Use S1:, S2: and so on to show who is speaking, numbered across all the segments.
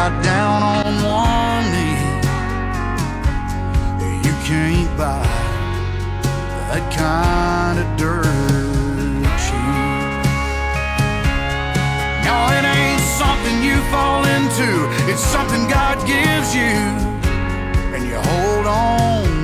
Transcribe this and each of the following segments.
S1: got down on one knee. You can't buy that kind of dirt cheap. No, it ain't something you fall into. It's something God gives you and you hold on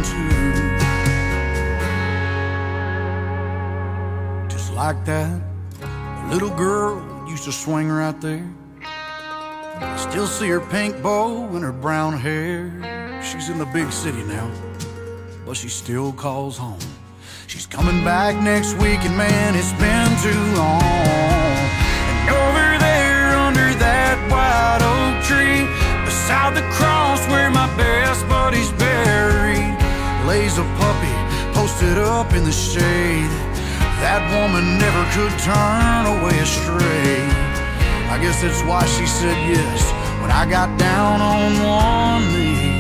S1: to. Just like that little girl used to swing right there. I still see her pink bow and her brown hair. She's in the big city now, but she still calls home. She's coming back next week, and man, it's been too long. And over there under that white oak tree, beside the cross where my best buddy's buried, lays a puppy posted up in the shade. That woman never could turn away astray. I guess that's why she said yes when I got down on one knee.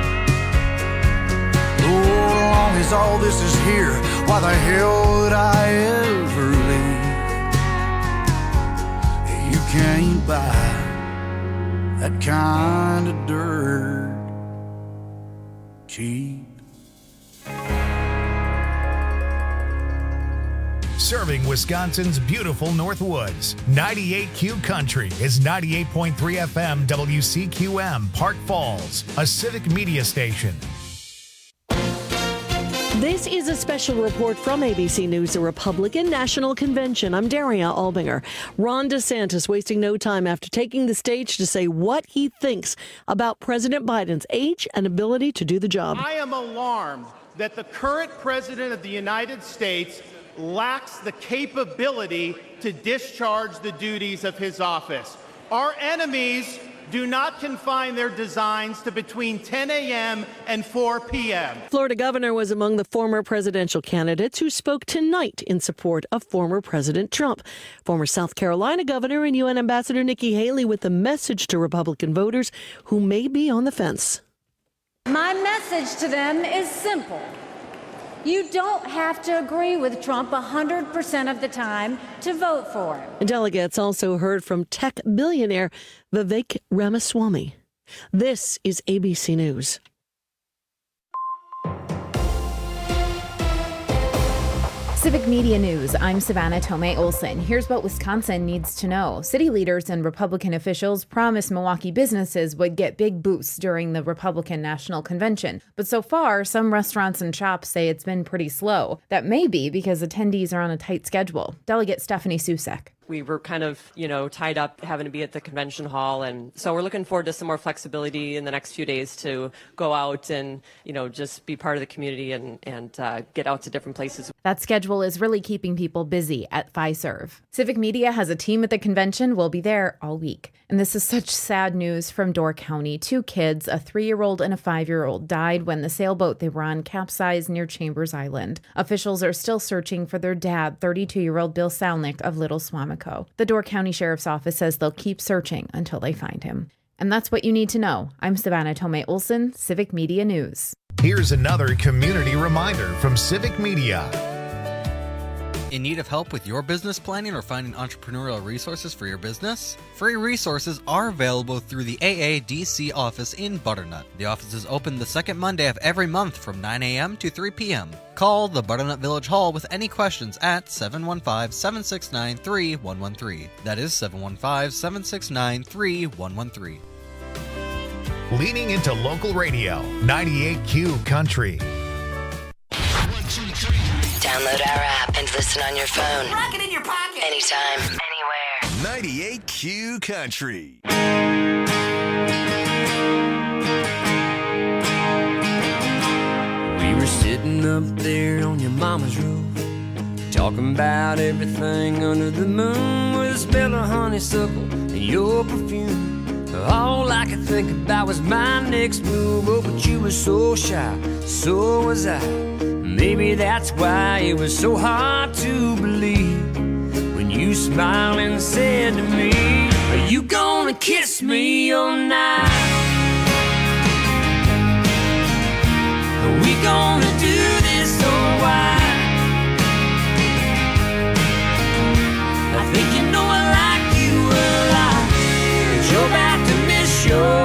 S1: Oh, as long as all this is here, why the hell would I ever leave? You can't buy that kind of dirt cheap.
S2: Serving Wisconsin's beautiful Northwoods. 98Q Country is 98.3 FM WCQM, Park Falls, a civic media station.
S3: This is a special report from ABC News, the Republican National Convention. I'm Daria Albinger. Ron DeSantis wasting no time after taking the stage to say what he thinks about President Biden's age and ability to do the job.
S4: I am alarmed that the current president of the United States lacks the capability to discharge the duties of his office. Our enemies do not confine their designs to between 10 a.m. and 4 p.m.
S3: Florida governor was among the former presidential candidates who spoke tonight in support of former President Trump. Former South Carolina governor and UN Ambassador Nikki Haley with a message to Republican voters who may be on the fence.
S5: My message to them is simple. You don't have to agree with Trump 100% of the time to vote for him.
S3: Delegates also heard from tech billionaire Vivek Ramaswamy. This is ABC News.
S6: Civic Media News, I'm Savannah Tomei Olson. Here's what Wisconsin needs to know. City leaders and Republican officials promised Milwaukee businesses would get big boosts during the Republican National Convention. But so far, some restaurants and shops say it's been pretty slow. That may be because attendees are on a tight schedule. Delegate Stephanie Susek.
S7: We were kind of, tied up having to be at the convention hall. And so we're looking forward to some more flexibility in the next few days to go out and, just be part of the community and get out to different places.
S6: That schedule is really keeping people busy at Fiserv. Civic Media has a team at the convention. We'll be there all week. And this is such sad news from Door County. 2 kids, a 3-year-old and a 5-year-old, died when the sailboat they were on capsized near Chambers Island. Officials are still searching for their dad, 32-year-old Bill Salnick of Little Swamico. The Door County Sheriff's Office says they'll keep searching until they find him. And that's what you need to know. I'm Savannah Tomei Olson, Civic Media News.
S2: Here's another community reminder from Civic Media.
S8: In need of help with your business planning or finding entrepreneurial resources for your business? Free resources are available through the AADC office in Butternut. The office is open the second Monday of every month from 9 a.m. to 3 p.m. Call the Butternut Village Hall with any questions at 715-769-3113. That is 715-769-3113.
S2: Leaning into local radio, 98Q Country.
S9: Download our app and listen on your phone.
S10: Rock it in your pocket.
S9: Anytime, anywhere.
S11: 98Q Country.
S12: We were sitting up there on your mama's roof, talking about everything under the moon, with a smell of honeysuckle and your perfume. All I could think about was my next move. Oh, but you were so shy, so was I. Maybe that's why it was so hard to believe when you smiled and said to me, are you gonna kiss me all night? Are we gonna do this all white? I think you know I like you a lot, but you're about to miss your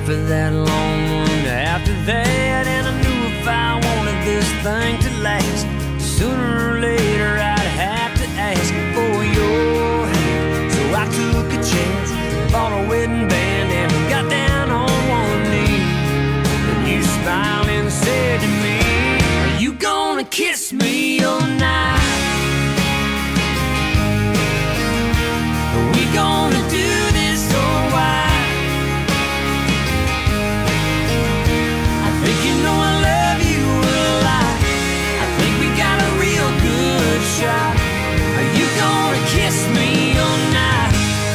S12: for that long one after that. And I knew if I wanted this thing to last, sooner or later I'd have to ask for your hand. So I took a chance, bought a wedding band, and got down on one knee. And you smiled and said to me, are you gonna kiss me all night? Are we gonna do this or why? I think you know I love you a lot. I think we got a real good shot. Are you gonna kiss me all night?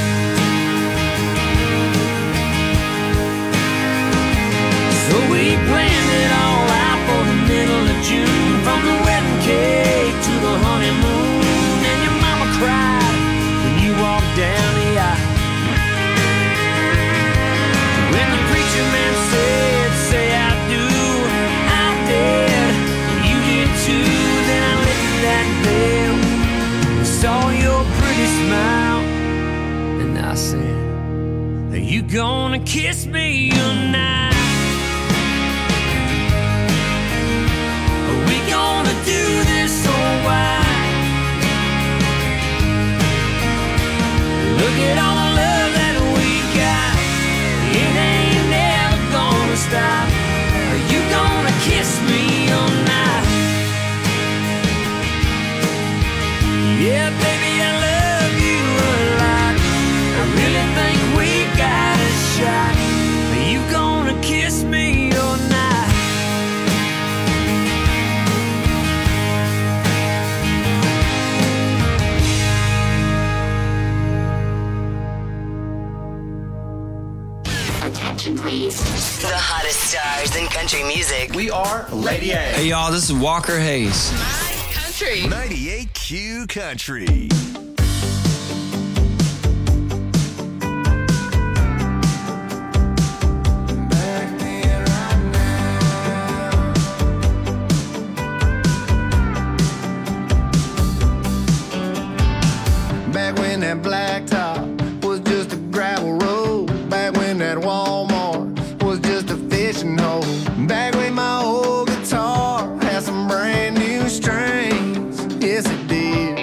S12: So we planned it all out for the middle of June, from the wedding cake to the honeymoon. And your mama cried when you walked down the aisle. When the preacher man said, say I do, I did, you did too. Then I lifted that veil and saw your pretty smile, and I said, are you gonna kiss me tonight? Are we gonna do this or why? Look at all the love that we got, it ain't never gonna stop. Are you gonna kiss me all night? Yeah, baby, I love you a lot. I really think we got a shot. Are you gonna kiss me all night?
S9: Attention, please. The hottest stars in country music.
S11: We are Lady A.
S10: Hey, y'all, this is Walker Hayes.
S9: My country.
S11: 98Q Country.
S13: Back when that blacktop was just a gravel road. Back when that Walmart was just a fishing hole. Back when my old guitar had some brand new strings. Yes, it did.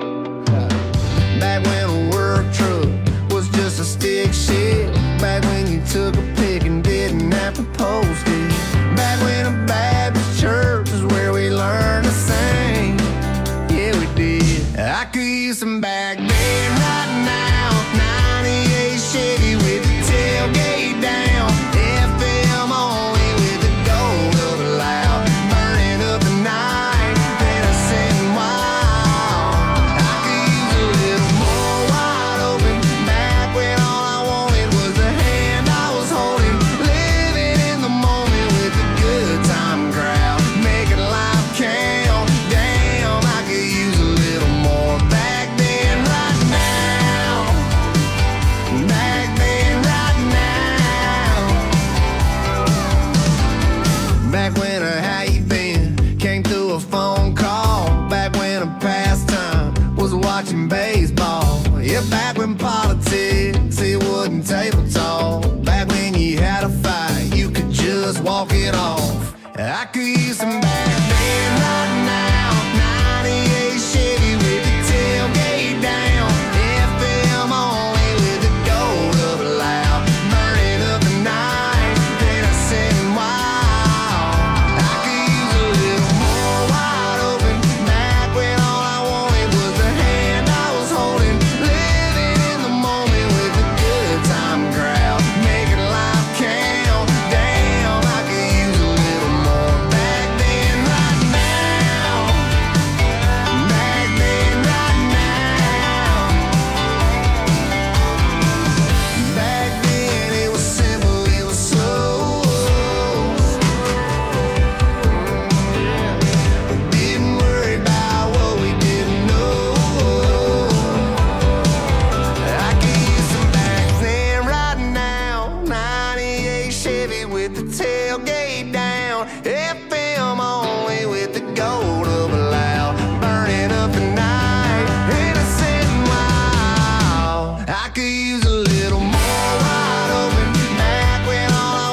S13: Back when a work truck was just a stick shift. Back when you took a pic and didn't have to post it. Back when a Baptist church was where we learned to sing. Yeah, we did. I could use some back then right now. 98 Chevy with the tailgate down. FM only with the gold up loud. Burning up the night, then I sitting wild. I could use a little more wide open. Back when all I wanted was the hand I was holding. Living in the moment with the good time crowd. Making life count. Damn, I could use a little more back then right now. Back then right now. Back when a how you been came through a phone call. Back when a pastime was watching baseball. Yeah, back when politics, it wasn't table talk. Back when you had a fight, you could just walk it off. I could use some back then right now. 98 Chevy with the tailgate down. FM only with the gold up loud. Burning up the night, then I sitting wild. I could use a little more wide open. Back when all I wanted was the hand I was holding. Living in the moment with the good time crowd. Making life count. Damn, I could use a little more back then right now. Back then right now. Back then it was simple, it was slow. Didn't worry about what we didn't know. I could use some back then right now. 98 Chevy with the tailgate down. FM only with the gold up loud. Burning up the night, innocent and wild. I could use a little more wide open. Back when all I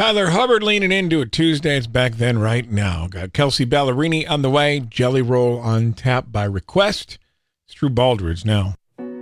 S14: Tyler Hubbard leaning into a Tuesday. It's Back Then, Right Now. Got Kelsey Ballerini on the way. Jelly Roll on tap by request. It's Drew Baldridge now.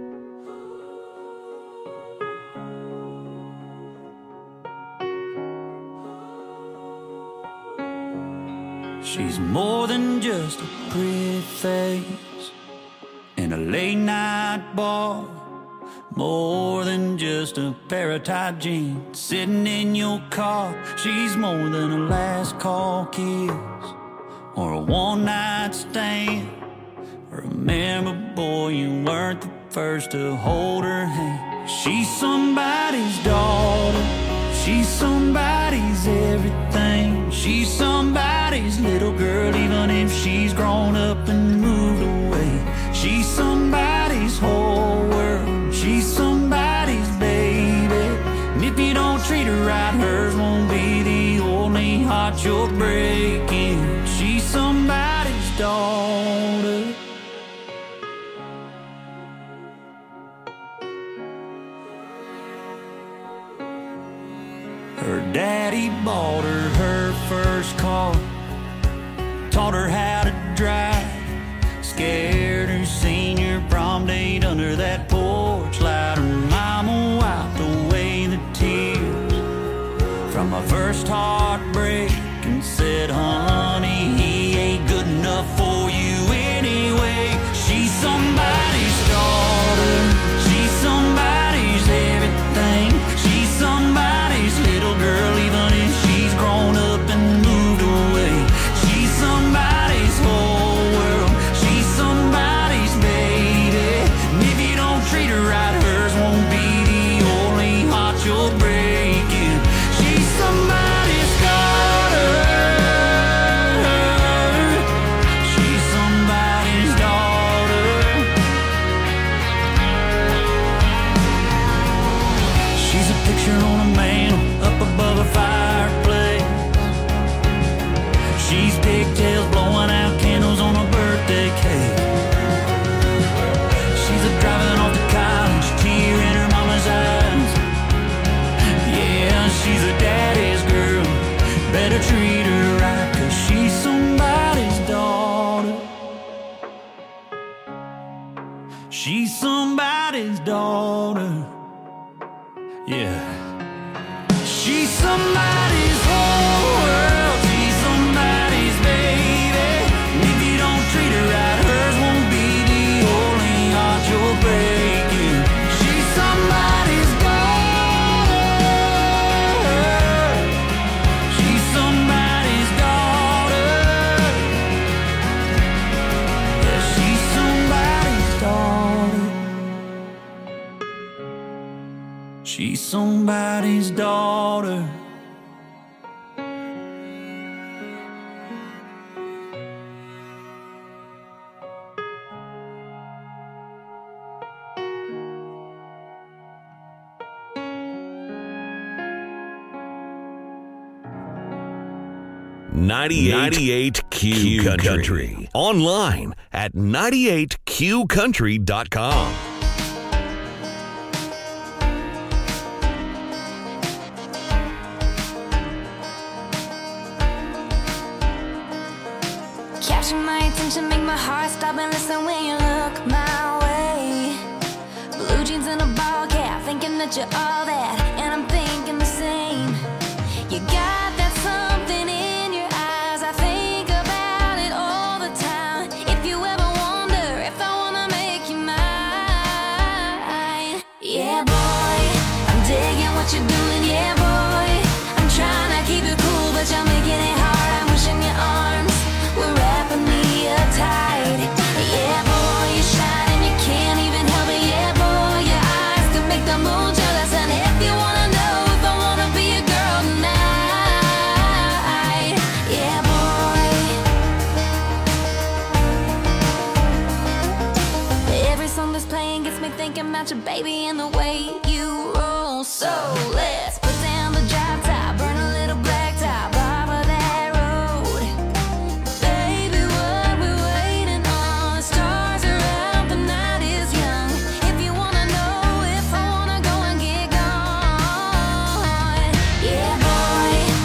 S15: She's more than just a pretty face in a late night bar. More than just a pair of tight jeans sitting in your car. She's more than a last call kiss or a one night stand. Remember, boy, you weren't the first to hold her hand. She's somebody's daughter. She's somebody's everything. She's somebody's little girl, even if she's grown up and moved away. She's somebody's whole world. She's somebody's baby. And if you don't treat her right, hers won't be the only heart you're breaking. She's somebody's daughter. Her daddy bought her first car, taught her how to drive, scared her senior prom date under that porch light. Her mama wiped away the tears from my first heartbreak and said, honey, he ain't good enough for you anyway. She's somebody's daughter. She's somebody's everything. She's somebody's little girl, even if she's grown up and moved away. She's somebody's whole world. She's somebody's baby. And if you don't treat her right, hers won't be the only heart you're breaking. She's somebody's daughter. She's somebody's daughter. She's a picture on a mantle up above a fireplace. She's pigtails blowing out candles on a birthday cake. She's a driving off to college, tear in her mama's eyes. Yeah, she's a daddy's girl. Better treat her right, 'cause she's somebody's daughter. She's somebody's daughter. Yeah. She's somebody's whole world. She's somebody's baby. And if you don't treat her right, hers won't be the only heart you're breaking. She's somebody's daughter. She's somebody's daughter. Yeah, she's somebody's daughter. She's somebody's daughter.
S11: .98 Q Country. Online at 98QCountry.com.
S16: Capture my attention, make my heart stop and listen when you look my way. Blue jeans and a ball cap, thinking that you're all that, and I'm thinking the same. You got that something in your eyes, I think about it all the time. If you ever wonder if I wanna make you mine, yeah boy, I'm digging what you're doing, yeah boy. I'm trying to keep it cool, but you're making it hard. I'm wishing your arms were wrapping me up tight. Yeah boy, you shine and you can't even help it. Yeah boy, your eyes can make the moon jealous. And if you wanna know if I wanna be a girl tonight, yeah boy. Every song that's playing gets me thinking about your baby and the way you roll. So let's put down the drop top, burn a little black top off of that road. Baby, what we waiting on? The stars are out, the night is young. If you wanna know if I wanna go and get gone, yeah boy,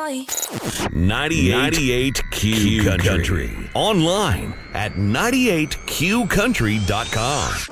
S16: boy.
S11: 98 Q Country. Online at 98QCountry.com.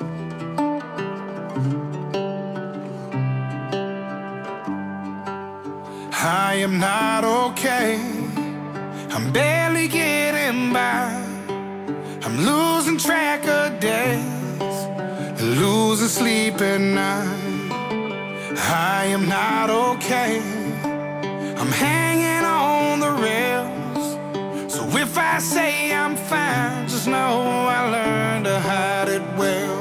S17: I am not okay. I'm barely getting by. I'm losing track of days, losing sleep at night. I am not okay. I'm hanging on the rails. So if I say I'm fine, just know I learned to hide it well.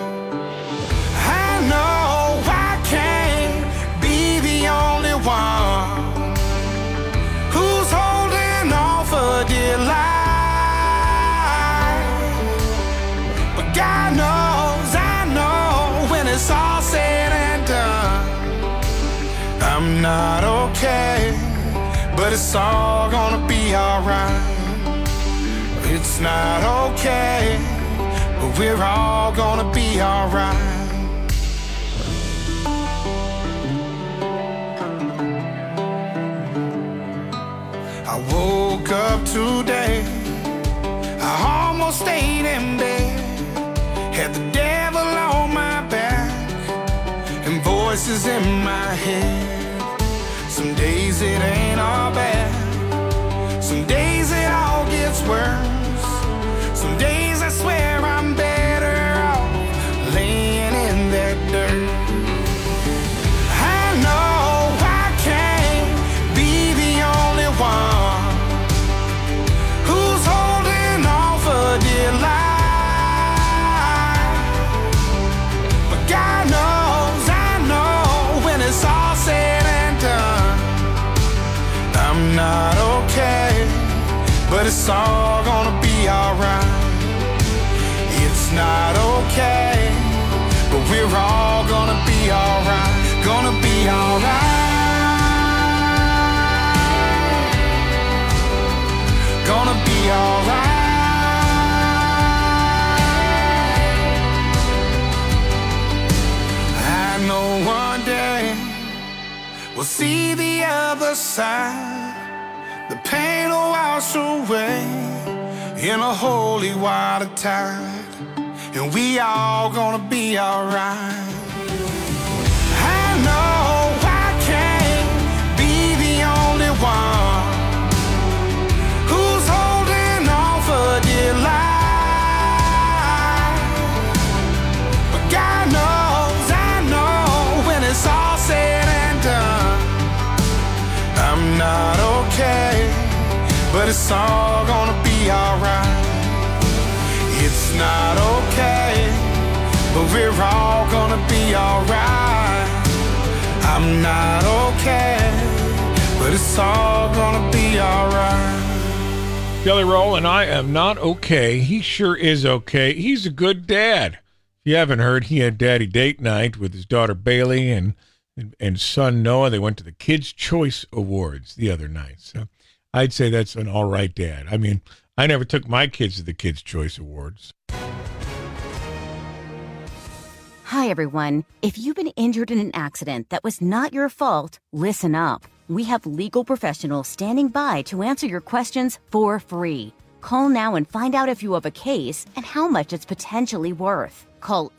S17: I know I can't be the only one who's holding on for dear life. But God knows, I know when it's all said and done, I'm not okay, but it's all gonna be alright. It's not okay, but we're all gonna be alright. I woke up today, I almost stayed in bed, had the devil on my back and voices in my head. Some days it ain't all bad, some days it all gets worse. Some days I swear I'm better off laying in that dirt. I know I can't be the only one who's holding on for dear life. But God knows, I know when it's all said and done, I'm not okay, but it's all gonna be alright. It's not okay, but we're all gonna be alright. Gonna be alright. Gonna be alright. I know one day we'll see the other side. The pain will wash away in a holy water tide, and we all gonna be alright. I know I can't be the only one who's holding on for dear life. But God knows, I know when it's all said and done, I'm not okay, but it's all gonna be alright. It's not okay, but we're all gonna be alright. I'm not okay, but it's all gonna be alright.
S14: Jelly Roll and I am not okay. He sure is okay. He's a good dad. If you haven't heard, he had daddy date night with his daughter Bailey and son Noah. They went to the Kids' Choice Awards the other night. So I'd say that's an all right dad. I mean, I never took my kids to the Kids' Choice Awards.
S18: Hi, everyone. If you've been injured in an accident that was not your fault, listen up. We have legal professionals standing by to answer your questions for free. Call now and find out if you have a case and how much it's potentially worth. Call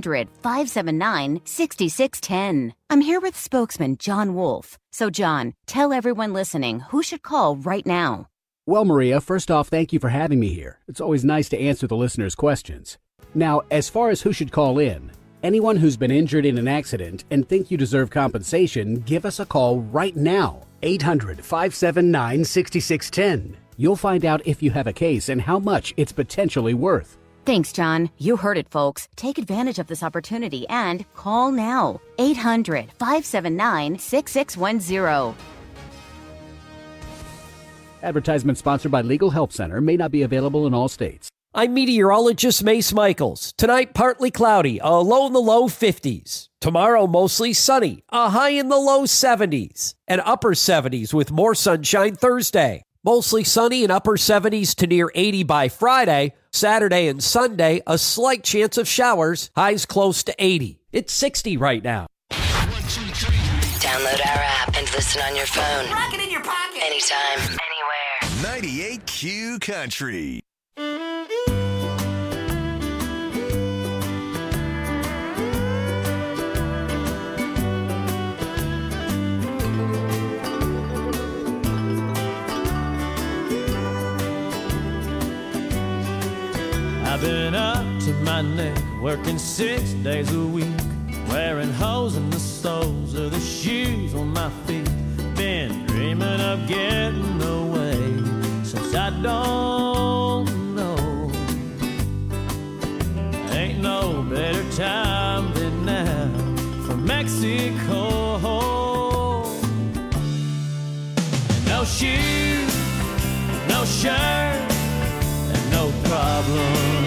S18: 800-579-6610. I'm here with spokesman John Wolf. So, John, tell everyone listening who should call right now.
S19: Well, Maria, first off, thank you for having me here. It's always nice to answer the listeners' questions. Now, as far as who should call in, anyone who's been injured in an accident and think you deserve compensation, give us a call right now. 800-579-6610. You'll find out if you have a case and how much it's potentially worth.
S18: Thanks, John. You heard it, folks. Take advantage of this opportunity and call now. 800-579-6610.
S19: Advertisement sponsored by Legal Help Center. May not be available in all states.
S20: I'm meteorologist Mace Michaels. Tonight, partly cloudy, a low in the low 50s. Tomorrow, mostly sunny, a high in the low 70s. And upper 70s with more sunshine Thursday. Mostly sunny and upper 70s to near 80 by Friday. Saturday and Sunday, a slight chance of showers, highs close to 80. It's 60 right now.
S9: Download our app and listen on your phone.
S21: Rock it in your pocket.
S9: anytime, anywhere.
S11: 98Q Country.
S21: I've been up to my neck, working 6 days a week, wearing holes in the soles of the shoes on my feet. Been dreaming of getting away since I don't know. Ain't no better time than now for Mexico. No shoes, no shirt, no problem.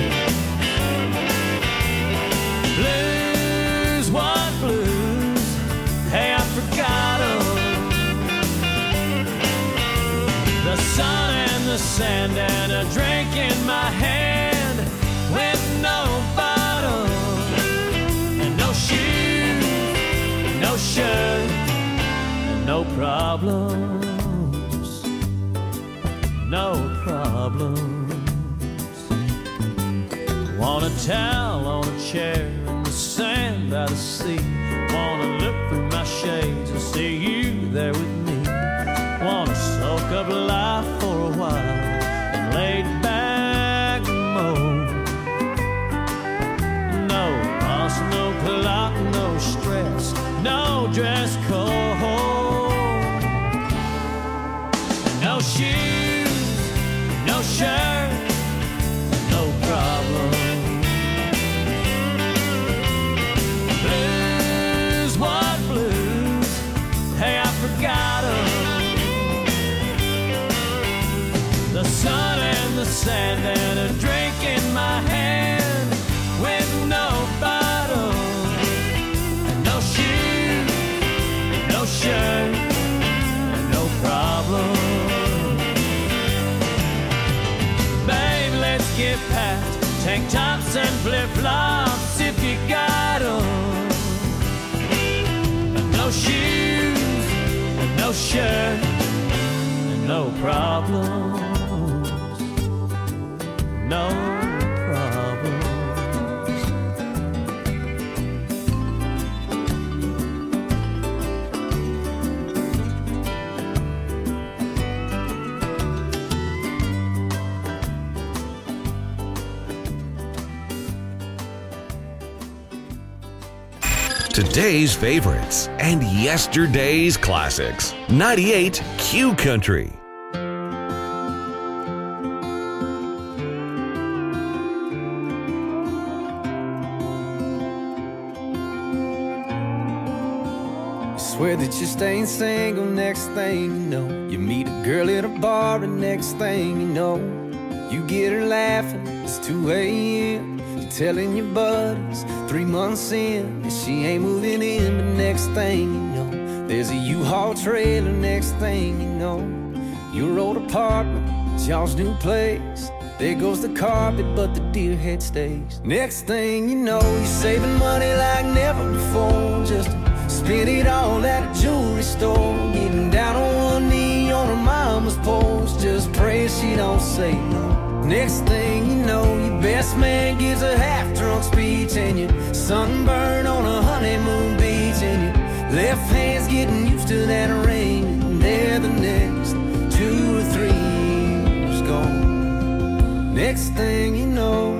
S21: Blues, what blues? Hey, I forgot 'em. The sun and the sand and a drink in my hand with no bottle and no shoes, no shirt, and no problems, no problems. Want a towel on a chair in the sand by the sea. Wanna look through my shades and see you there with me. Wanna soak up life for a while and lay back mode. No boss, no clock, no stress, no dress code. No shoes, no shirt, no problem. Blues, what blues? Hey, I forgot 'em. The sun and the sand and a drink in my hand with no bottle and no shoes, no shirt, and no problem. Babe, let's get past tank tops and flip-flops if you got 'em. No shoes, and no shirt, and no problems, no problems.
S11: Today's favorites and yesterday's classics. 98Q Country.
S22: Swear that you're staying single, next thing you know, you meet a girl at a bar, and next thing you know, you get her laughing, it's 2 a.m. You're telling your buddies 3 months in, and she ain't moving in. But next thing you know, there's a U-Haul trailer. Next thing you know, your old apartment, it's y'all's new place. There goes the carpet, but the deer head stays. Next thing you know, you're saving money like never before, just to spend it all at a jewelry store. Getting down on one knee on her mama's porch, just praying she don't say no. Next thing you know, your best man gives a half-drunk speech, and you're sunburned on a honeymoon beach, and your left hand's getting used to that ring, and there the next 2 or 3 years gone. Next thing you know,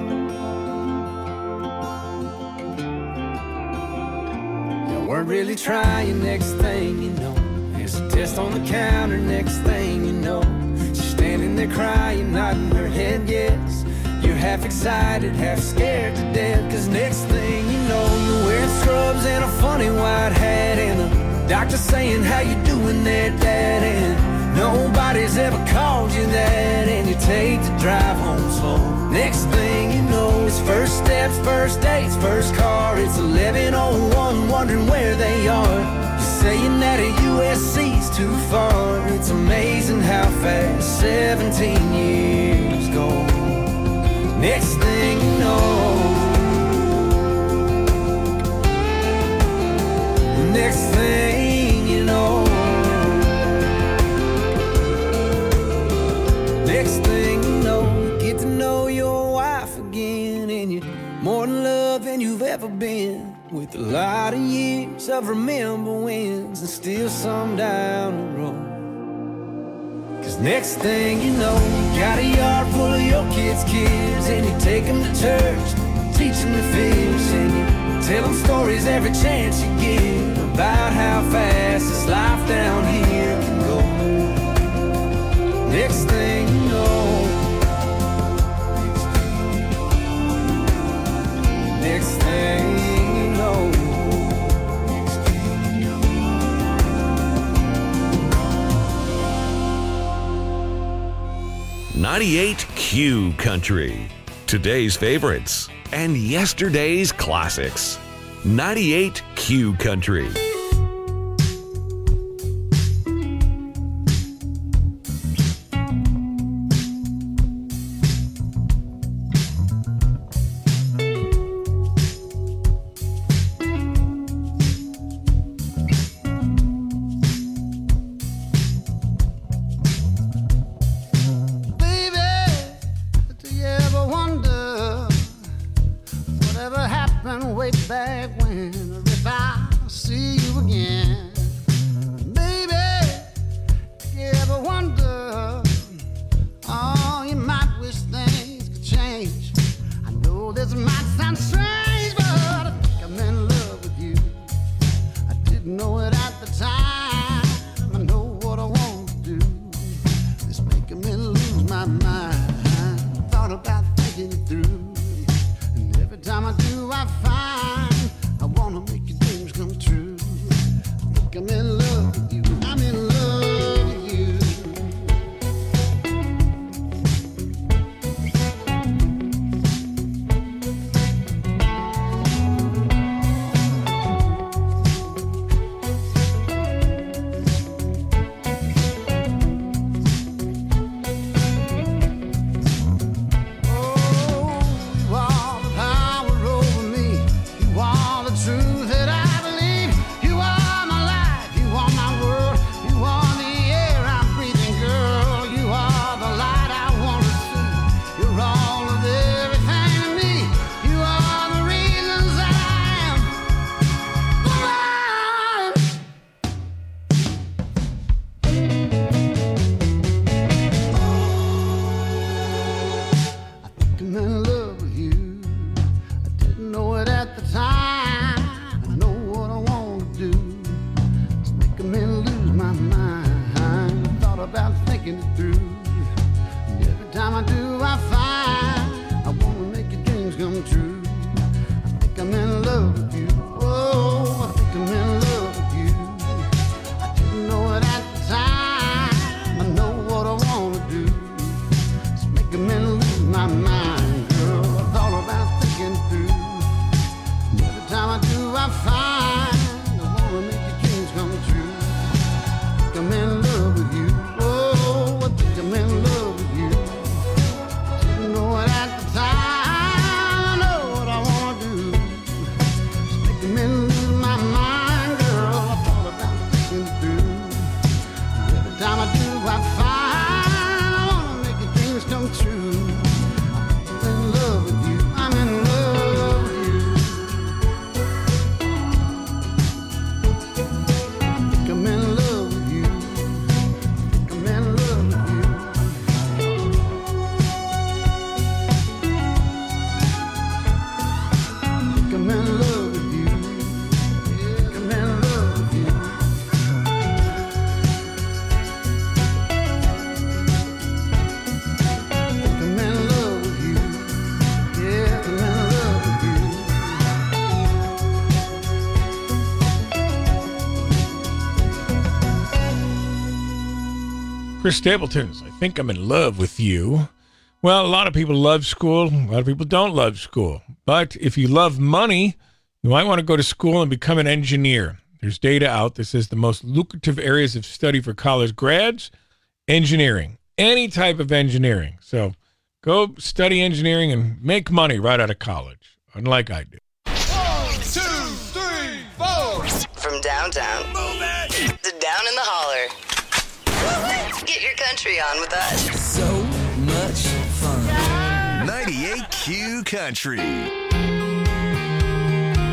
S22: you weren't really trying. Next thing you know, there's a test on the counter. Next thing you know, standing there crying, nodding her head yes. You're half excited, half scared to death, cause next thing you know, you're wearing scrubs and a funny white hat, and the doctor saying, how you doing there, Dad? And nobody's ever called you that, and you take the drive home slow. Next thing you know, it's first steps, first dates, first car. It's 11:01, wondering where they are. You're saying that a USC's too far. It's amazing how fast 17 years go. Next thing you know, next thing you know, never been. With a lot of years of remember wins and still some down the road. Cause next thing you know, you got a yard full of your kids' and you take them to church, teach them to fish, and you tell them stories every chance you get about how fast this life down here can go. Next thing you know, next thing you know.
S11: 98 Q Country. Today's favorites and yesterday's classics. 98 Q Country.
S14: Chris Stapleton's I Think I'm in Love with You. Well, a lot of people love school. A lot of people don't love school. But if you love money, you might want to go to school and become an engineer. There's data out that says the most lucrative areas of study for college grads, engineering. Any type of engineering. So go study engineering and make money right out of college, unlike I do.
S9: 1, 2, 3, 4. From downtown to down in the holler. Get your country on with us.
S22: So much fun.
S11: 98 Q Country.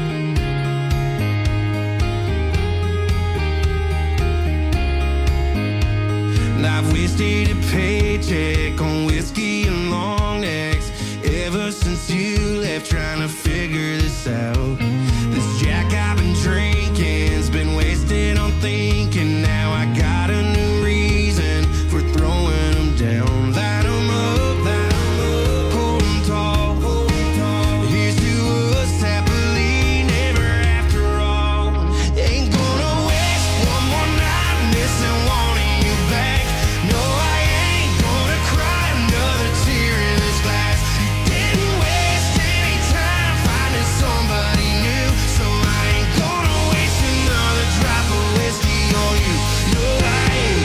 S17: wasted a paycheck on whiskey and long necks. Ever since you left, trying to figure this out. This Jack I've been drinking's been wasted on thinking. Now I got a new reason for throwing them down. Light 'em up, hold 'em tall. Here's to us happily never after all. Ain't gonna waste one more night missing wanting you back. No, I ain't gonna cry another tear in this glass. Didn't waste any time finding somebody new, so I ain't gonna waste another drop of whiskey on you. No, I ain't.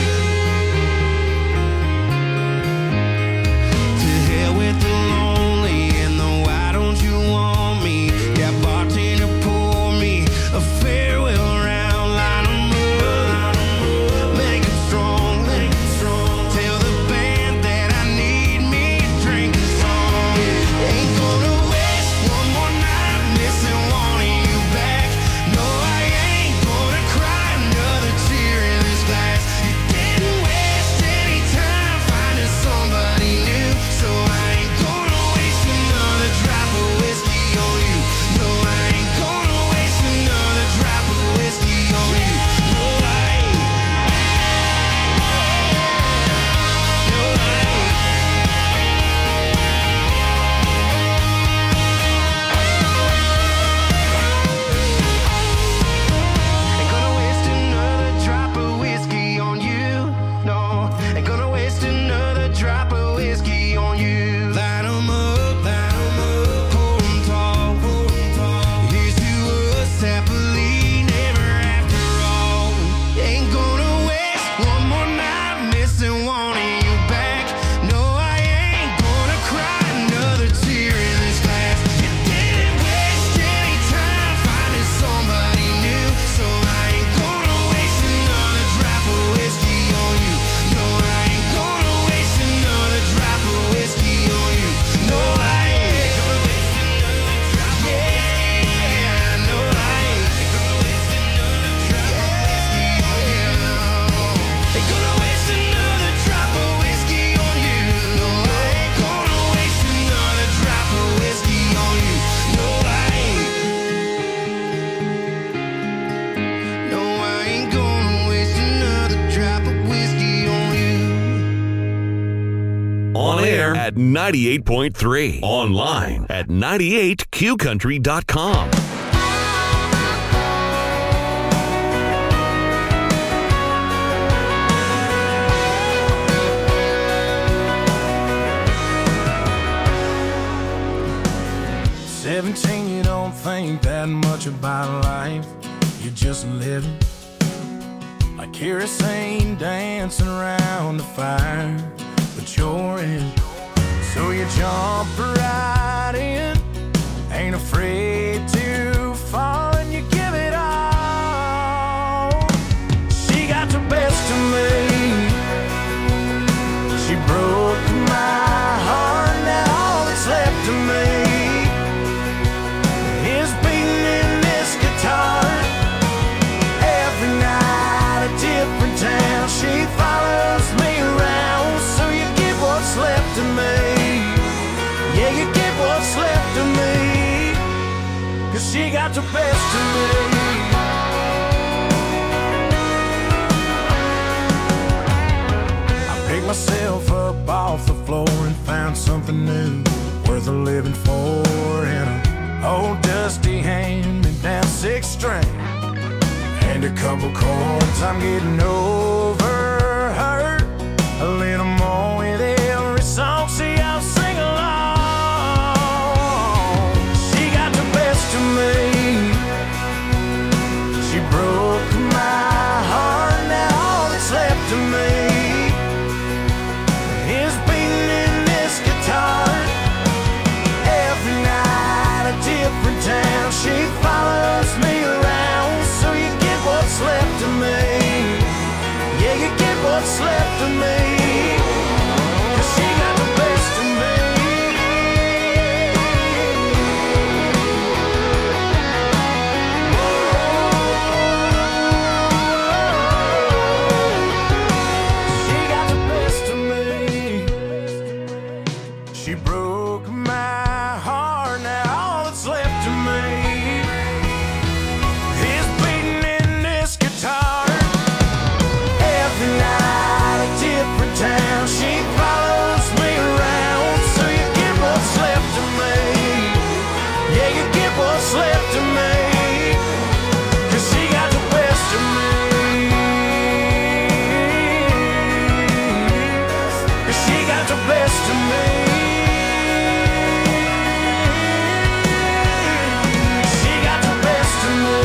S17: To hell with the lonely and the why don't you want me? Yeah, bartender, pour me a farewell round. Line 'em up, make 'em strong. Tell the band that I need me a drink and song. Ain't gonna waste one more night missing wanting you back. No, I ain't gonna cry another tear in this glass. You didn't waste any time finding somebody new, so I ain't gonna waste another drop of whiskey on you. No, I ain't gonna waste another drop of whiskey on you. No, I ain't. No, I ain't. Ain't gonna waste another drop of whiskey on you. No, ain't gonna waste another drop of whiskey on you. Light 'em up, hold 'em tall. Here's to us happily never after all. Ain't gonna waste one more night missing wanting you back. No, I ain't gonna cry another tear in this glass. You didn't waste any time finding somebody new, so I ain't gonna waste another drop of whiskey on you. No, I ain't gonna waste another drop of whiskey on you. No, I ain't gonna waste another drop of whiskey. Yeah, no, I ain't gonna waste another drop of whiskey on you. Ain't gonna waste another drop of whiskey on you. No, I ain't gonna waste another drop of whiskey on you. No, I ain't. No, I ain't gonna waste another drop of whiskey on you.
S11: On air at 98.3. Online at 98qcountry.com.
S21: "17, you don't think that much about life. You're just living like kerosene dancing around the fire, but you're in. So you jump right in, ain't afraid to fall, and you give it all. She got the best of me. She broke my heart, now all that's left of me is beating in this guitar. Every night a different town, she follows me around. So you get what's left of me. Yeah, you get what's left of me, 'cause she got the best of me. I picked myself up off the floor and found something new, worth a living for, in a old dusty hand-me-down 6-string and a couple chords. I'm getting over her a little more with every song. See, I'll sing along. She got the best of me. She broke my heart, now all that's left of me is beating in this guitar. Every night a different town, she follows me around. So you get what's left of me. Yeah, you
S22: best of me. She got the best of me.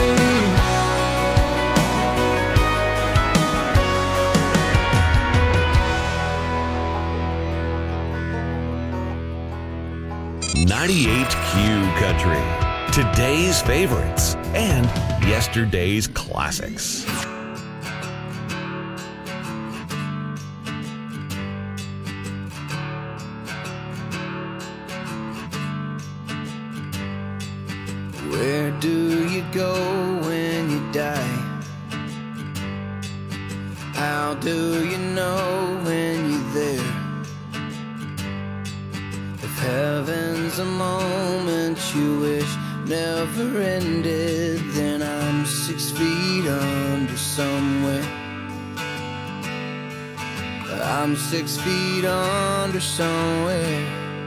S11: 98Q Country. Today's favorites and yesterday's classics.
S22: Where do you go when you die? How do you know when you're there? If heaven's a moment you wish never ended, then I'm 6 feet under somewhere. I'm 6 feet under somewhere.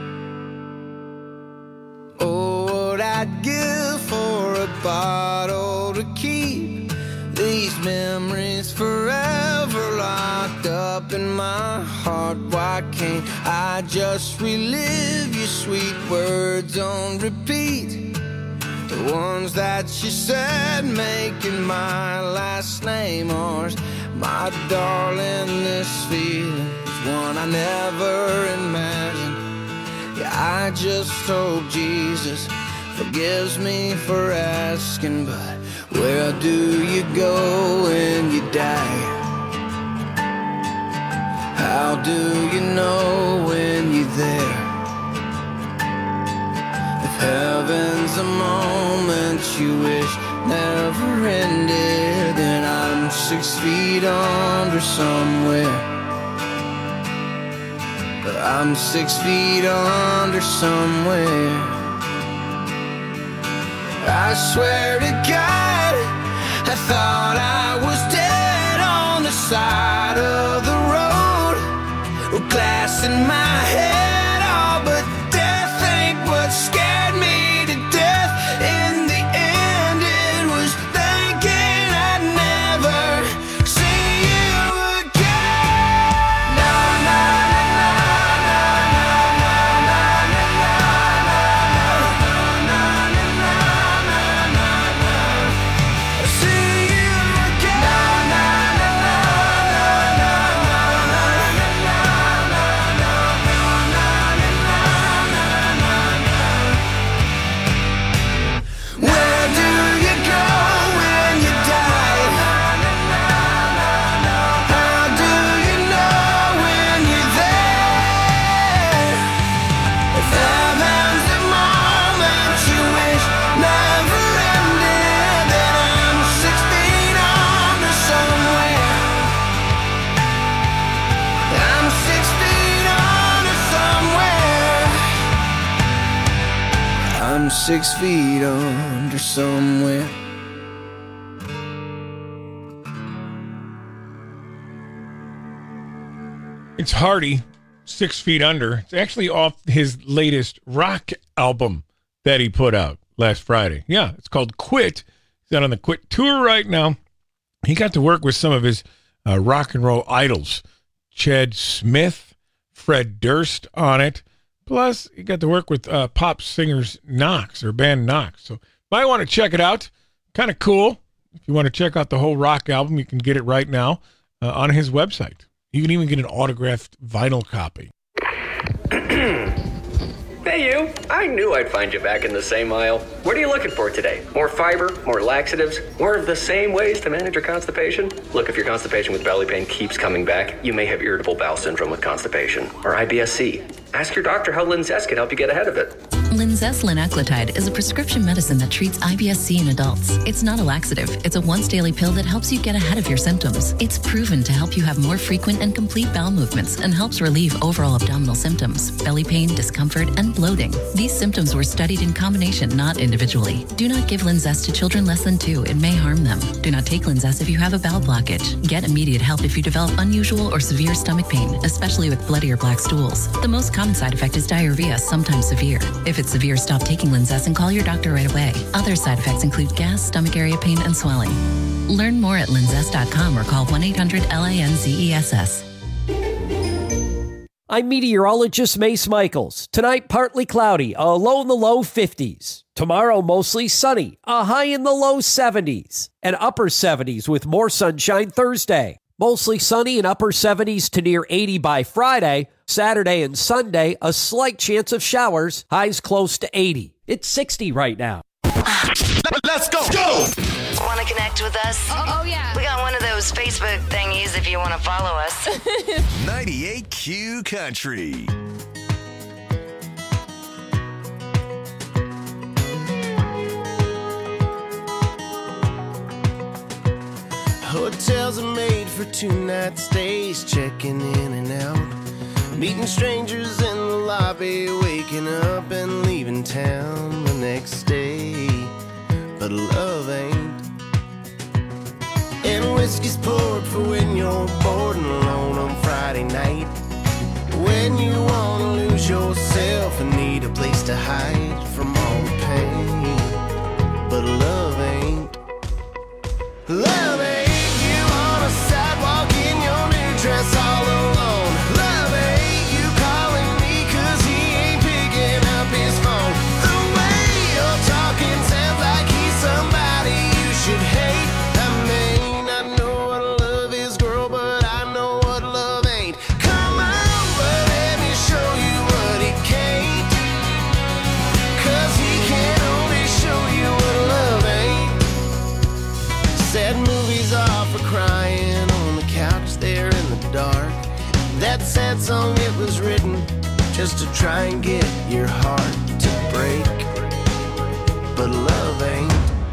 S22: Oh, what I'd give for a bottle to keep these memories forever locked up in my heart. Why can't I just relive your sweet words on repeat? The ones that you said making my last name ours. My darling, this feeling is one I never imagined. Yeah, I just hope Jesus forgives me for asking, but where do you go when you die? How do you know when you're there? If heaven's a moment you wish never ended, then I'm 6 feet under somewhere. I'm 6 feet under somewhere. I swear to God, I thought I was dead on the side of the road, with glass in my head, oh, but death ain't what scared me to death. In the end, it was thinking I'd never see you again. No, no, no, no, no, no, no, no, no, no, no, see you again. No, no, no, no, where do you go when you die? How do you know when you're there? If heaven's the moment you wish never ended, then I'm 6 feet under somewhere. I'm 6 feet under somewhere. I'm 6 feet under somewhere.
S14: It's Hardy, 6 Feet Under. It's actually off his latest rock album that he put out last Friday. Yeah, it's called Quit. He's out on the Quit tour right now. He got to work with some of his rock and roll idols, Chad Smith, Fred Durst on it. Plus, he got to work with pop singers Knox, or band Knox. So, might want to check it out. Kind of cool. If you want to check out the whole rock album, you can get it right now on his website. You can even get an autographed vinyl copy.
S1: Hey you, I knew I'd find you back in the same aisle. What are you looking for today? More fiber, more laxatives, more of the same ways to manage your constipation? Look, if your constipation with belly pain keeps coming back, you may have irritable bowel syndrome with constipation, or IBS-C. Ask your doctor how Linzess can help you get ahead of it.
S4: Linzess linaclotide is a prescription medicine that treats IBS-C in adults. It's not a laxative. It's a once-daily pill that helps you get ahead of your symptoms. It's proven to help you have more frequent and complete bowel movements and helps relieve overall abdominal symptoms, belly pain, discomfort, and bloating. These symptoms were studied in combination, not individually. Do not give Linzess to children less than 2. It may harm them. Do not take Linzess if you have a bowel blockage. Get immediate help if you develop unusual or severe stomach pain, especially with bloody or black stools. The most common side effect is diarrhea, sometimes severe. If it's severe, stop taking Linzess and call your doctor right away. Other side effects include gas, stomach area pain, and swelling. Learn more at linzess.com or call 1-800-LINZESS.
S20: I'm meteorologist Mace Michaels. Tonight, partly cloudy, a low in the low 50s. Tomorrow, mostly sunny, a high in the low 70s. And upper 70s with more sunshine Thursday. Mostly sunny and upper 70s to near 80 by Friday. Saturday and Sunday, a slight chance of showers, highs close to 80. It's 60 right now.
S9: Let's go! Want to connect with us? Oh, yeah. We got one of those Facebook thingies if you want to follow us.
S11: 98Q Country.
S13: Hotels are made for 2-night stays, checking in and out, meeting strangers in the lobby, waking up and leaving town the next day. But love ain't. And whiskey's poured for when you're bored and alone on Friday night, when you want to lose yourself and need a place to hide from all the pain. But love ain't. Love ain't. You on a sidewalk in your new dress all alone. Love ain't you calling me 'cause he ain't picking up his phone. The way you're talking sounds like he's somebody you should hate. I mean, I know what love is, girl, but I know what love ain't. Come on, but let me show you what he can't. 'Cause he can only show you what love ain't. Sad movies are for crying on the couch there in the dark. That sad song, it was written just to try and get your heart to break. But love ain't.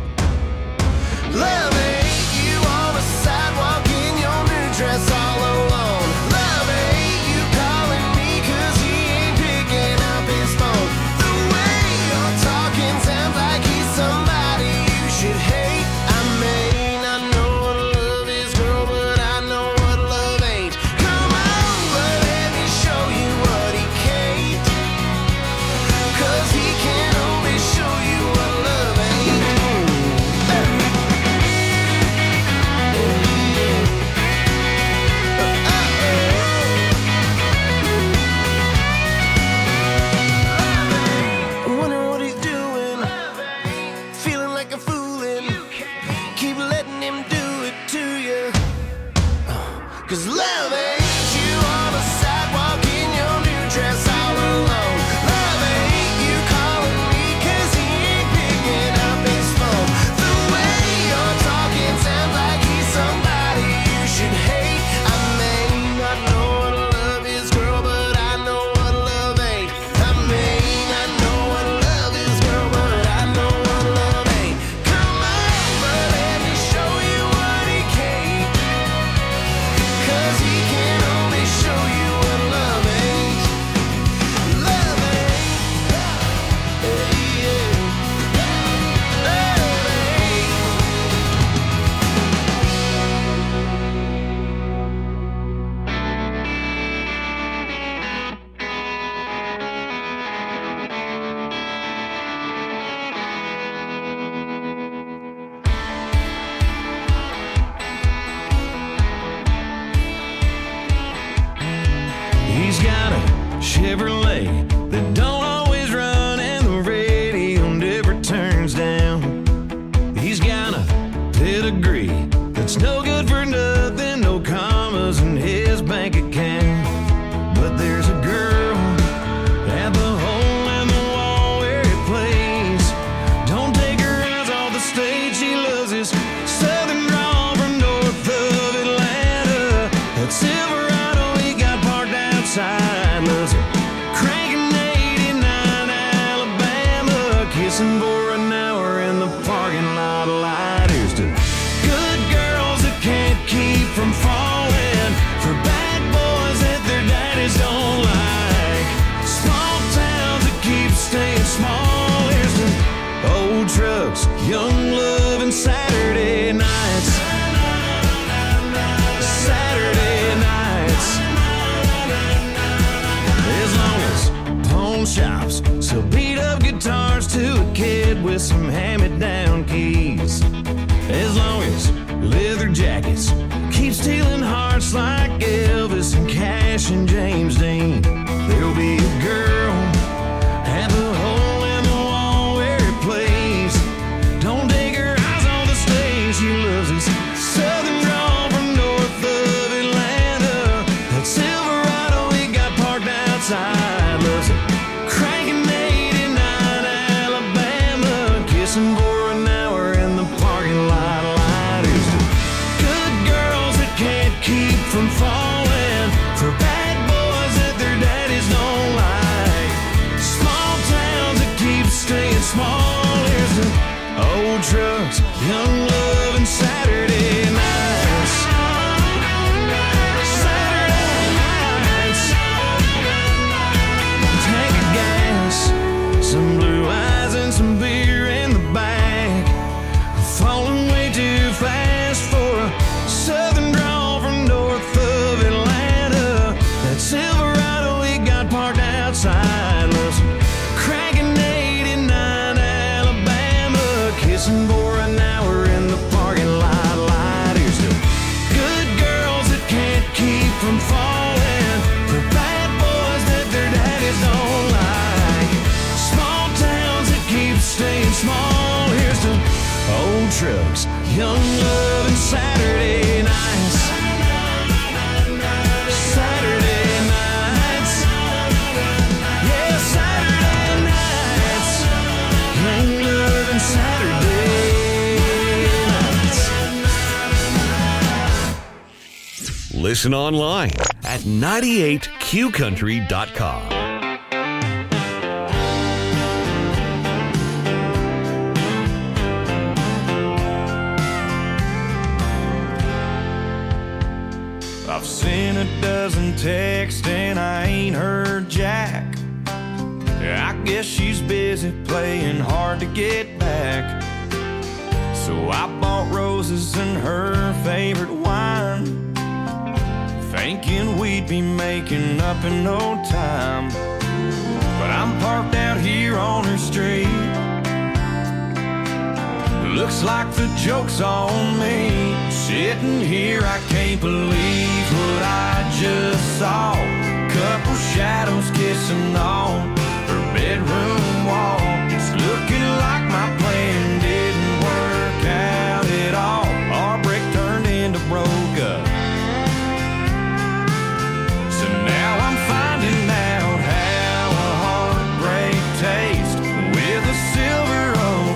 S13: Love ain't you on a sidewalk in your new dress all alone. Love ain't you calling me 'cause he ain't picking up his phone. The way you're talking sounds like he's somebody you should hate. I mean, I know what love is, girl, but I know what love ain't. Come on, but let me show you what he can't. 'Cause he can only show you what love ain't. I'm wondering what he's doing, feeling like a foolin'. Keep letting him do it to you. 'Cause love ain't you on a sidewalk in your new dress all alone. Love ain't you calling me 'cause he ain't picking up his phone. The way you're talking sounds like he's somebody you should hate. I mean, I know what love is, girl, but I know what love ain't. I mean, I know what love is, girl, but I know what love ain't. Come on, but let me show you what he can't. 'Cause he can only show you what love ain't. Love ain't. Yeah. Love ain't.
S21: He's got a Chevrolet that don't always run and the radio never turns down. He's got a pedigree that's no good for nothing, no commas in his bank account. But there's a girl at the hole in the wall where he plays. Don't take her eyes off the stage, she loves his southern drawl from north of Atlanta. That Silverado he got parked outside, loves it. Cranking 89 Alabama, kissing for an hour in the parking lot light. Here's to good girls that can't keep from falling for bad boys that their daddies don't like. Small towns that keep staying small. Here's to old trucks, young love, and Saturday nights. Saturday nights. As long as pawn shops sell beat up guitars to a kid with some hand-me-down keys. As long as leather jackets keep stealing hearts like Elvis and Cash and James Dean. small. Here's the old trucks, young love, and Saturday nights. Saturday nights. Tank of gas, some blue eyes and some beer in the back. Falling way too fast for a southern drawl from north of Atlanta. That Silverado we got parked outside was cranking 89 Alabama, kissing for an hour in the parking lot. Light. Here's the good girls that can't keep from falling for bad boys that their daddies don't like. Small towns that keep staying small. Here's the old trucks, young love, and Saturday nights. Saturday nights. Yeah, Saturday nights. Young love and Saturday nights.
S11: Listen online at 98qcountry.com.
S21: I've seen a dozen texts and I ain't heard jack. I guess she's busy playing hard to get back. So I bought roses and her favorite wine, thinking we'd be making up in no time. But I'm parked out here on her street. Looks like the joke's on me. Sitting here, I can't believe what I just saw. Couple shadows kissing on her bedroom wall. It's looking like my plan didn't work out at all. Our break turned into broke up. So now I'm finding out how a heartbreak tastes with a Silver Oak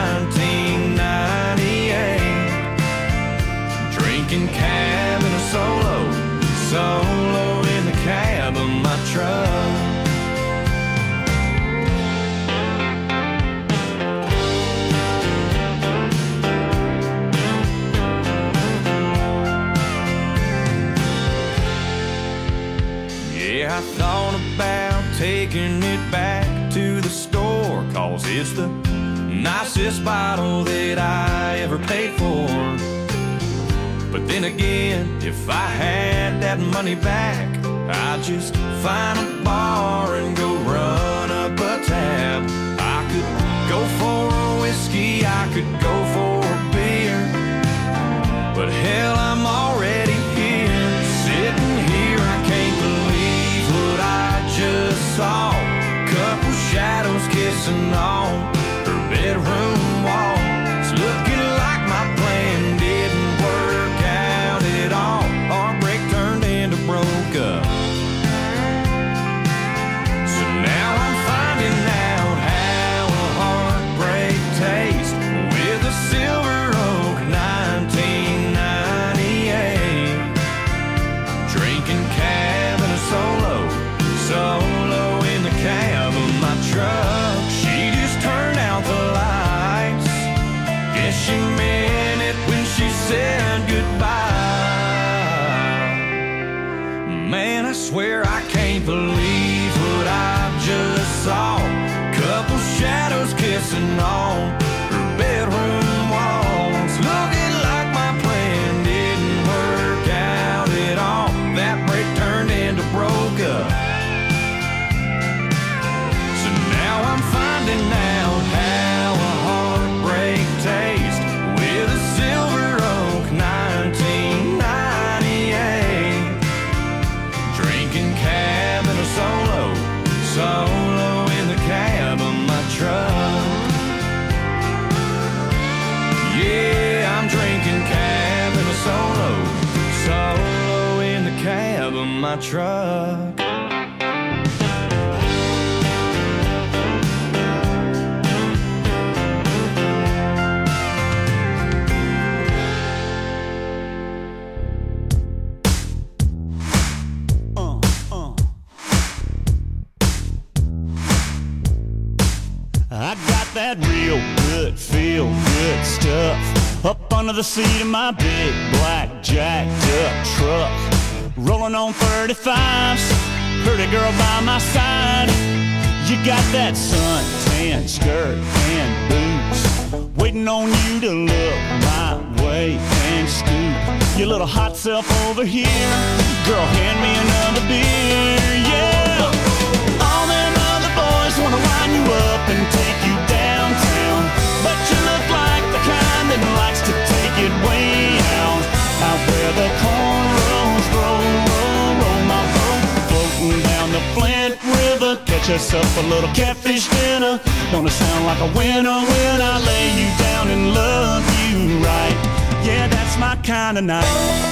S21: 1998. Drinking cab in a solo in the cab of my truck. Yeah, I thought about taking it back to the store, 'cause it's the nicest bottle that I ever paid for. But then again, if I had that money back, I'd just find a bar and go run up a tab. I could go for a whiskey, I could go for a beer, but hell, I'm already here. Sitting here, I can't believe what I just saw. Couple shadows kissing on her bedroom wall. It's looking like my plan didn't work out at all. Our break turned into broke up. So now I'm finding out how a heartbreak tastes with a Silver Oak 1998. Drinking cab in a solo in the cab of my truck. She just turned out the lights. Guess she meant it when she said goodbye. Man, I swear I can't believe what I just saw. Couple shadows kissing on her bedroom walls. Looking like my plan didn't work out at all. That break turned into broke up. So now I'm finding out how a heartbreak tastes with a Silver Oak 1998. Drinking cab in a solo in the cab of my truck. Yeah, I'm drinking cab in a solo in the cab of my truck. I got that real good, feel good stuff up under the seat of my big black jacked up truck. Rolling on 35s, pretty girl by my side. You got that suntan skirt and boots, waiting on you to look my way and scoop your little hot self over here. Girl, hand me another beer, yeah. All them other boys wanna line you up and take you downtown, but you look like the kind that likes to take it way out where the cornrows grow. Roll my boat, floating down the Flint River, catch us up a little catfish dinner. Gonna sound like a winner when I lay you down and love you right. Yeah, that's my kind of night.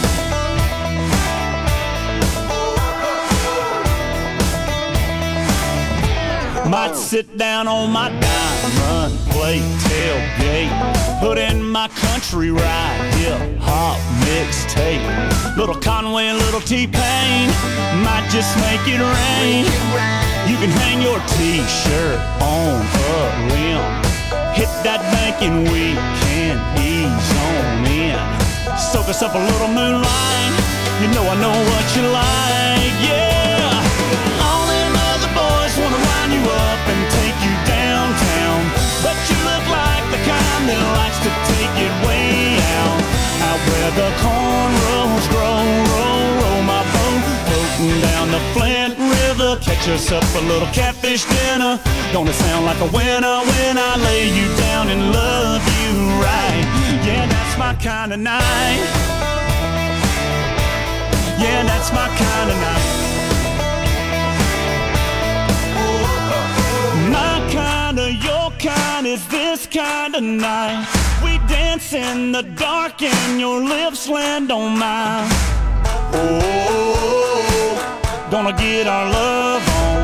S21: Might sit down on my diamond plate tailgate, put in my country ride, hip-hop mixtape. Little Conway, little T-Pain, might just make it rain. You can hang your T-shirt on a limb, hit that bank and we can ease on in. Soak us up a little moonlight, you know I know what you like, yeah. All them other boys wanna line you up and take you downtown, but you look like the kind that likes to take it way out where the cornrows grow. Roll my boat, floating down the Flint River, catch us up a little catfish dinner. Gonna sound like a winner when I lay you down and love you right. Yeah, that's my kind of night. Yeah, that's my kind of night. My kind of, your kind is this kind of night. We dance in the dark and your lips land on mine. Oh, gonna get our love on.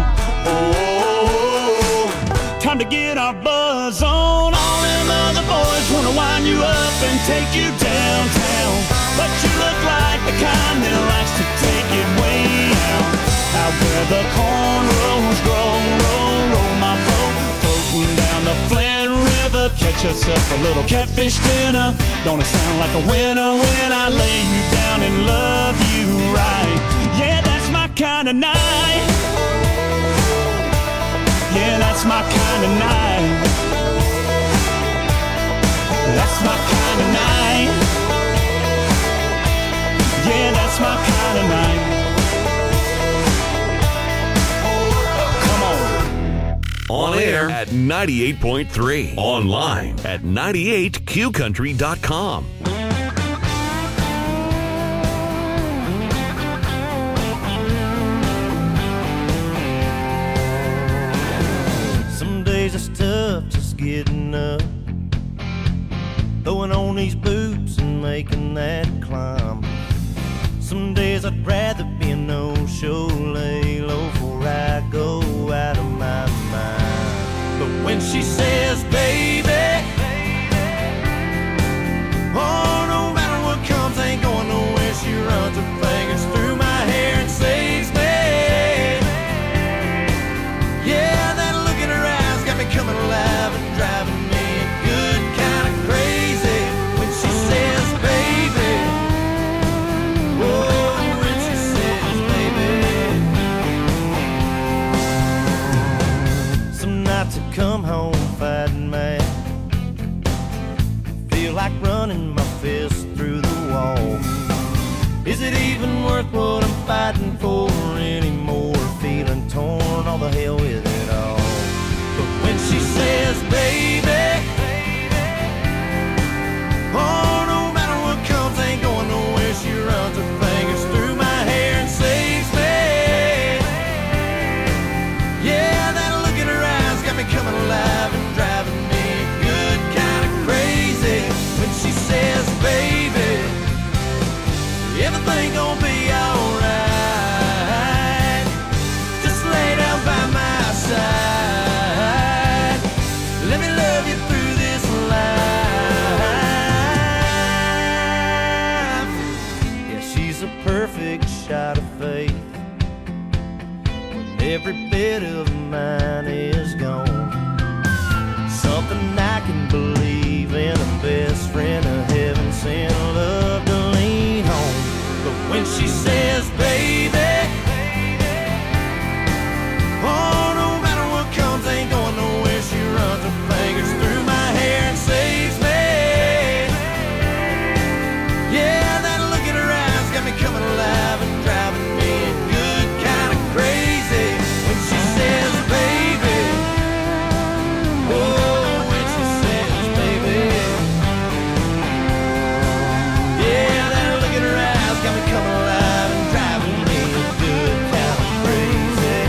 S21: Oh, time to get our buzz on. All them other boys wanna wind you up and take you downtown, but you look like the kind that likes to take it way out where the cornrows grow. Roll my boat, floating down the Flint River, catch us up a little catfish dinner. Gonna sound like a winner when I lay you down and love you right. Yeah, that's my kind of night. Yeah, that's my kind of night. That's my kind of night. Yeah, that's my kind of night.
S11: On air at 98.3. Online at 98qcountry.com.
S21: Some days it's tough just getting up, throwing on these boots and making that climb. Some days I'd rather be a no-show, lay low before I go out of my mind. But when she says, baby, oh, no matter what comes, ain't going nowhere. She runs her fingers through my hair and saves me. Yeah, that look in her eyes got me coming alive and driving me good kind of crazy. When she says, baby, oh, when she says, baby. Some nights I come home fighting mad, feel like running my fist through the wall. Is it even worth what I'm fighting for anymore? Feeling torn, all the hell with it all. But when she says, baby, oh, no matter what comes, ain't going nowhere. She runs her fingers through my hair and saves me. Yeah, that look in her eyes got me coming alive and driving me good kind of crazy. When she says, baby, everything gonna be alright. Just lay down by my side. Let me love you through this life. Yeah, she's a perfect shot of faith when every bit of mine is gone. Something something I can believe in. A best friend of heaven sent love to lean on. But when she says, baby, oh, no matter what comes, ain't going nowhere. She runs her fingers through my hair and saves me. Yeah, that look in her eyes got me coming alive and driving me good, kind of crazy. When she says, baby, oh, when she says, baby, yeah, that look in her eyes got me coming alive and driving me good, kind of crazy.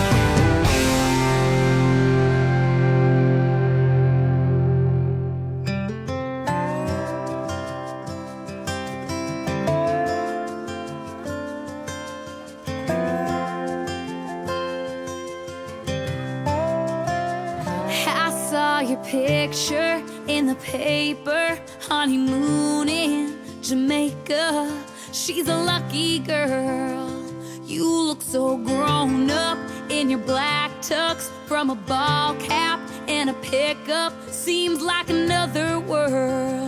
S16: I saw your picture in the paper, honeymoon in Jamaica. She's a lucky girl. You look so grown up in your black tux, from a ball cap and a pickup. Seems like another world.